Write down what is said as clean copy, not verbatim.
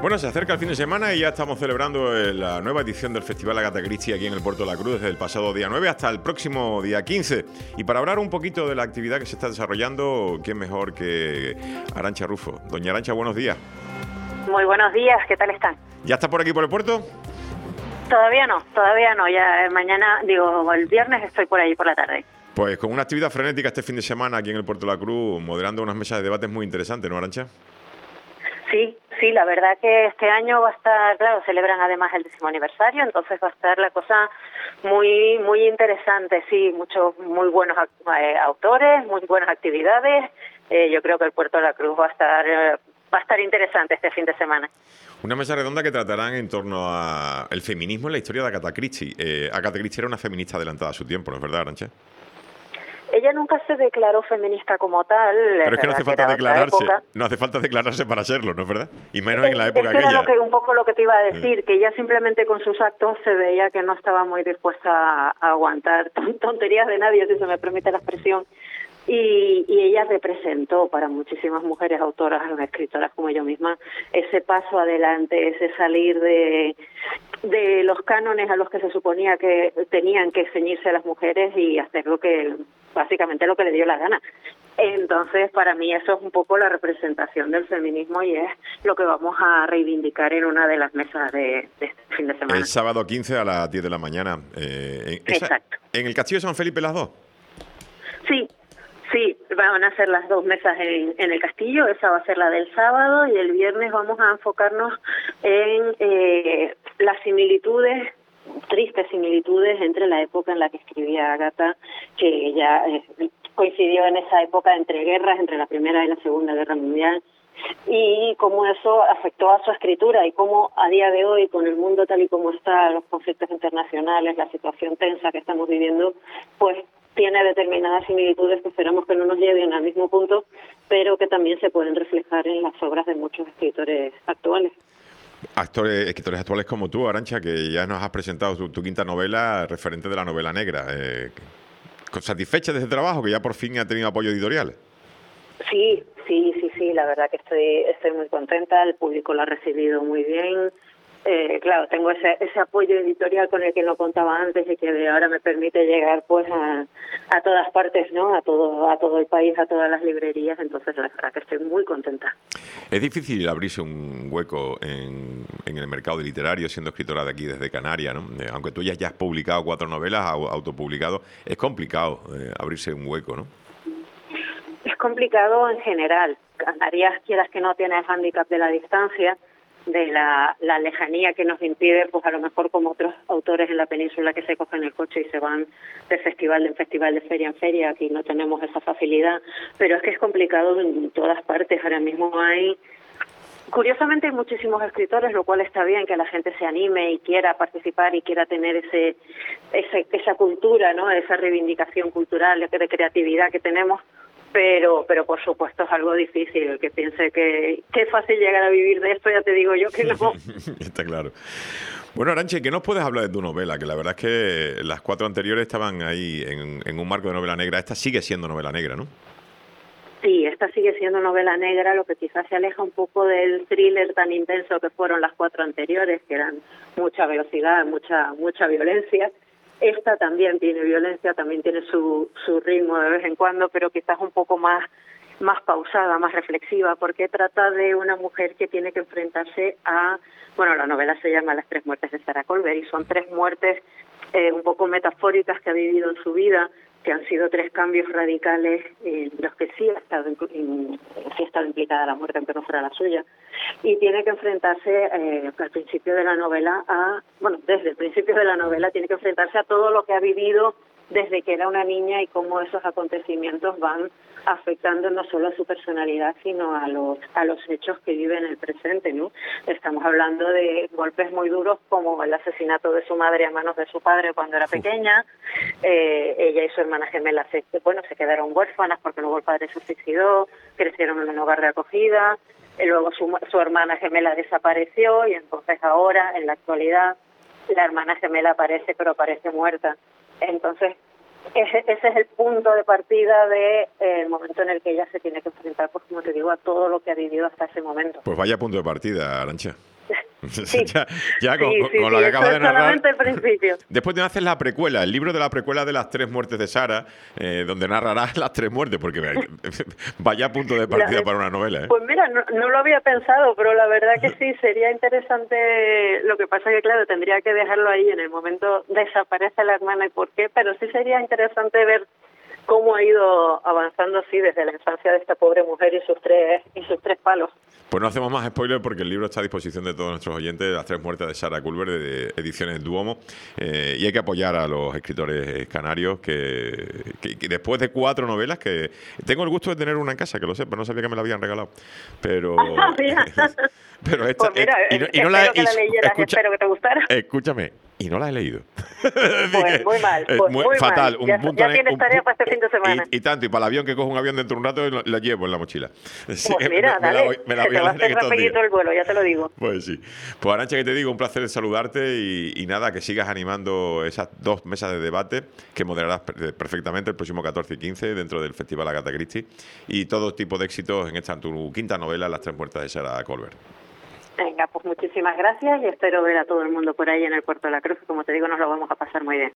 Bueno, se acerca el fin de semana y ya estamos celebrando la nueva edición del Festival Agatha Christie aquí en el Puerto de la Cruz desde el pasado día 9 hasta el próximo día 15. Y para hablar un poquito de la actividad que se está desarrollando, ¿quién mejor que Arantxa Rufo? Doña Arantxa, buenos días. Muy buenos días, ¿qué tal están? ¿Ya está por aquí por el puerto? Todavía no, ya mañana, el viernes estoy por ahí por la tarde. Pues con una actividad frenética este fin de semana aquí en el Puerto de la Cruz, moderando unas mesas de debates muy interesantes, ¿no, Arantxa? Sí, la verdad que este año va a estar, claro, celebran además el 10º aniversario, entonces va a estar la cosa muy interesante, sí, muchos muy buenos autores, muy buenas actividades. Yo creo que el Puerto de la Cruz va a estar interesante este fin de semana. Una mesa redonda que tratarán en torno a el feminismo en la historia de Agatha Christie. Agatha Christie era una feminista adelantada a su tiempo, ¿no es verdad, Arantxa? Ella nunca se declaró feminista como tal. Pero es que no hace falta declararse, no hace falta declararse para serlo, ¿no es verdad? Y menos en la época aquella. Era un poco lo que te iba a decir, que ella simplemente con sus actos se veía que no estaba muy dispuesta a aguantar tonterías de nadie, si se me permite la expresión. Y ella representó para muchísimas mujeres autoras, escritoras como yo misma, ese paso adelante, ese salir de los cánones a los que se suponía que tenían que ceñirse las mujeres y hacer básicamente lo que le dio la gana. Entonces, para mí eso es un poco la representación del feminismo y es lo que vamos a reivindicar en una de las mesas de este fin de semana. El sábado 15 a las 10 de la mañana. Exacto. ¿En el Castillo de San Felipe las dos? Sí, van a ser las dos mesas en el castillo, esa va a ser la del sábado y el viernes vamos a enfocarnos en las similitudes, tristes similitudes entre la época en la que escribía Agatha, que ella coincidió en esa época entre guerras, entre la Primera y la Segunda Guerra Mundial, y cómo eso afectó a su escritura y cómo a día de hoy, con el mundo tal y como está, los conflictos internacionales, la situación tensa que estamos viviendo, pues tiene determinadas similitudes que esperamos que no nos lleven al mismo punto, pero que también se pueden reflejar en las obras de muchos escritores actuales. Escritores actuales como tú, Arantxa, que ya nos has presentado tu quinta novela referente de la novela negra. ¿Satisfecha de ese trabajo que ya por fin ha tenido apoyo editorial? Sí, la verdad que estoy muy contenta, el público lo ha recibido muy bien. Claro, tengo ese apoyo editorial con el que no contaba antes y que ahora me permite llegar pues a todas partes, ¿no? A todo el país, a todas las librerías, entonces la verdad que estoy muy contenta. Es difícil abrirse un hueco en el mercado literario siendo escritora de aquí desde Canarias, ¿no? Aunque tú ya has publicado 4 novelas, autopublicado, es complicado abrirse un hueco, ¿no? Es complicado en general. Canarias, quieras que no, tiene el hándicap de la distancia, de la lejanía que nos impide, pues a lo mejor como otros autores en la península que se cogen el coche y se van de festival en festival, de feria en feria. Aquí no tenemos esa facilidad, pero es que es complicado en todas partes. Ahora mismo curiosamente hay muchísimos escritores, lo cual está bien que la gente se anime y quiera participar y quiera tener esa cultura, ¿no? Esa reivindicación cultural, de creatividad que tenemos. Pero por supuesto es algo difícil. El que piense que es fácil llegar a vivir de esto, ya te digo yo que no. Está claro. Bueno, Arantxa, ¿qué nos puedes hablar de tu novela? Que la verdad es que las 4 anteriores estaban ahí en un marco de novela negra. Esta sigue siendo novela negra, ¿no? Sí, esta sigue siendo novela negra, lo que quizás se aleja un poco del thriller tan intenso que fueron las 4 anteriores, que eran mucha velocidad, mucha violencia. Esta también tiene violencia, también tiene su ritmo de vez en cuando, pero quizás un poco más pausada, más reflexiva, porque trata de una mujer que tiene que enfrentarse la novela se llama Las 3 muertes de Sarah Colbert, y son 3 muertes un poco metafóricas que ha vivido en su vida, que han sido 3 cambios radicales en los que sí ha estado implicada la muerte, aunque no fuera la suya, y tiene que enfrentarse al principio de la novela desde el principio de la novela tiene que enfrentarse a todo lo que ha vivido desde que era una niña y cómo esos acontecimientos van afectando no solo a su personalidad, sino a los hechos que vive en el presente, ¿no? Estamos hablando de golpes muy duros como el asesinato de su madre a manos de su padre cuando era pequeña. Ella y su hermana gemela se quedaron huérfanas porque luego el padre se suicidó, crecieron en un hogar de acogida, luego su hermana gemela desapareció y entonces ahora, en la actualidad, la hermana gemela aparece, pero aparece muerta. Entonces, ese es el punto de partida del momento en el que ella se tiene que enfrentar, pues como te digo, a todo lo que ha vivido hasta ese momento. Pues vaya punto de partida, Arantxa. Sí, ya con, sí, con lo que acabas eso de es narrar. solamente el principio. Después te haces la precuela, el libro de la precuela de las 3 muertes de Sara, donde narrarás las 3 muertes, porque vaya punto de partida para una novela, ¿eh? Pues mira, no lo había pensado, pero la verdad que sí, sería interesante. Lo que pasa que, claro, tendría que dejarlo ahí. En el momento desaparece la hermana y por qué, pero sí sería interesante ver cómo ha ido avanzando así desde la infancia de esta pobre mujer y sus tres palos. Pues no hacemos más spoiler porque el libro está a disposición de todos nuestros oyentes, Las 3 muertes de Sara Culver, de Ediciones Duomo, y hay que apoyar a los escritores canarios que después de 4 novelas, que tengo el gusto de tener una en casa, que lo sé, pero no sabía que me la habían regalado, pero pero esta, Pues mira, y no la, espero que la leyeras, espero que te gustara. Escúchame, y no la he leído. Pues muy mal, pues muy fatal. mal. Ya tienes tarea para este fin de semana. Y tanto, y para el avión, que cojo un avión dentro de un rato, la llevo en la mochila. Pues mira, dale, me la voy te a va a leer hacer estos días. rapidito el vuelo, ya te lo digo. Pues sí. Pues Arantxa, que te digo, un placer saludarte y nada, que sigas animando esas 2 mesas de debate que moderarás perfectamente el próximo 14 y 15 dentro del Festival Agatha Christie, y todo tipo de éxitos en esta tu 5ª novela, Las 3 muertes de Sara Culver. Venga, pues muchísimas gracias y espero ver a todo el mundo por ahí en el Puerto de la Cruz. Como te digo, nos lo vamos a pasar muy bien.